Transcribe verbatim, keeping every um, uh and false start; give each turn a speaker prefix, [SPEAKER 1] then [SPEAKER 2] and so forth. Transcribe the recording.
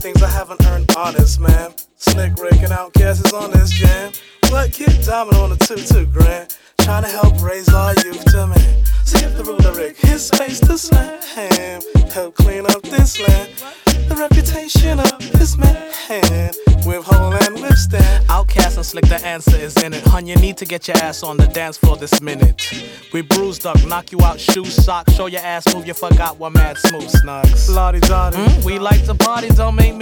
[SPEAKER 1] things I haven't earned honest, man. Slick Rick and Outkast is on this jam. What Kid Diamond on the two two grand, trying to help raise our youth to man. So give the ruler Rick his space to slam, help clean up this land. The reputation of this man, with Hole and with Stan.
[SPEAKER 2] Outkast and Slick, the answer is in it. Hun, you need to get your ass on the dance floor this minute. We bruised up, knock you out, shoes, socks, show your ass, move, you forgot what mad smooth snugs.
[SPEAKER 1] Lottie Dottie.
[SPEAKER 2] Mm, we like to party, don't make me